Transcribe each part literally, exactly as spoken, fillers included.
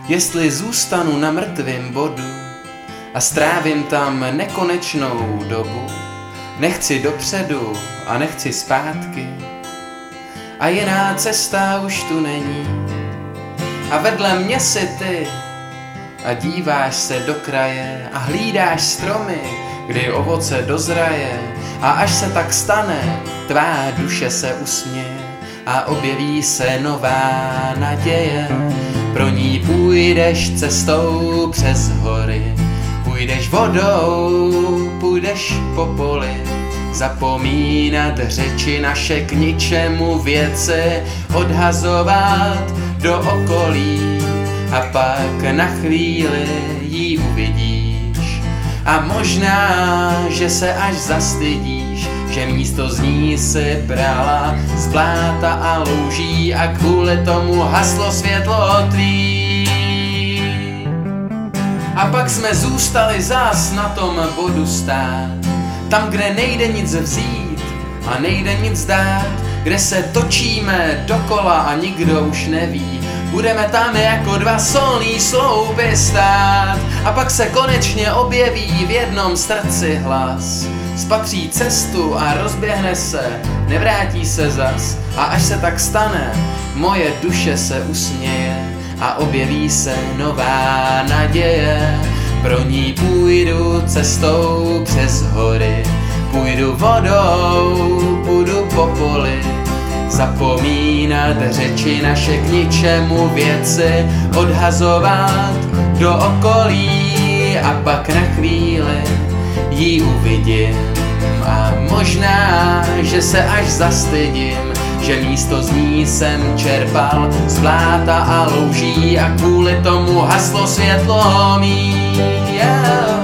Jestli zůstanu na mrtvém bodu a strávím tam nekonečnou dobu, nechci dopředu a nechci zpátky a jiná cesta už tu není. A vedle mě si ty a díváš se do kraje a hlídáš stromy, kdy ovoce dozraje, a až se tak stane, tvá duše se usměje a objeví se nová naděje. Pro ní půjdeš cestou přes hory, půjdeš vodou, půjdeš po poli, zapomínat řeči naše k ničemu věci, odhazovat do okolí a pak na chvíli jí uvidíš. A možná, že se až zastydíš, že místo z ní si brala z bláta a louží a kvůli tomu haslo světlo tvý. A pak jsme zůstali zas na tom bodu stát, tam, kde nejde nic vzít a nejde nic dát, kde se točíme dokola a nikdo už neví. Budeme tam jako dva solný sloupy stát a pak se konečně objeví v jednom srdci hlas. Spatří cestu a rozběhne se, nevrátí se zas, a až se tak stane, moje duše se usměje a objeví se nová naděje. Pro ní půjdu cestou přes hory, půjdu vodou, půjdu po poli, zapomínat řeči naše k ničemu věci, odhazovat do okolí a pak na chvíli jí uvidím. A možná, že se až zastydím, že místo z ní jsem čerpal z bláta a louží a kvůli tomu haslo světlo mý. Yeah.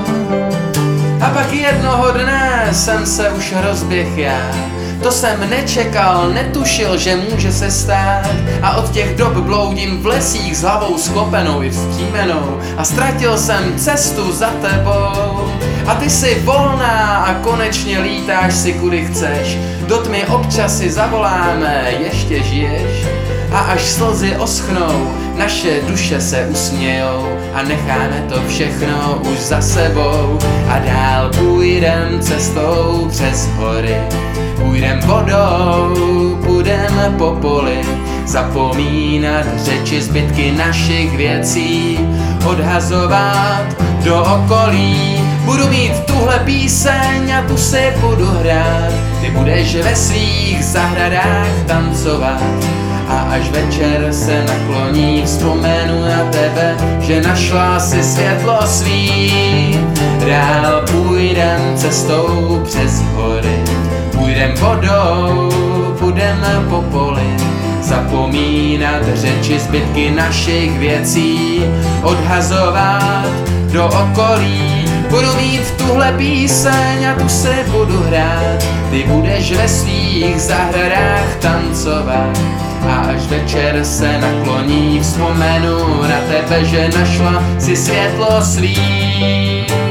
A pak jednoho dne jsem se už rozběh já, to jsem nečekal, netušil, že může se stát. A od těch dob bloudím v lesích s hlavou sklopenou i vzpřímenou a ztratil jsem cestu za tebou. A ty jsi volná a konečně lítáš si kudy chceš, do tmy občas si zavoláme, ještě žiješ. A až slzy oschnou, naše duše se usmějou a necháme to všechno už za sebou. A dál půjdem cestou přes hory, půjdem vodou, půjdem po poli, zapomínat řeči, zbytky našich věcí, odhazovat do okolí. Budu mít tuhle píseň a tu si budu hrát, ty budeš ve svých zahradách tancovat. A až večer se nakloní, vzpomenu na tebe, že našla si světlo svý. Dál půjdem cestou přes hory, půjdem vodou, půjdem po poli, zapomínat řeči, zbytky našich věcí, odhazovat do okolí. Budu mít tuhle píseň a tu si budu hrát, ty budeš ve svých zahradách tancovat. A až večer se nakloní, vzpomenu na tebe, že našla si světlo svý.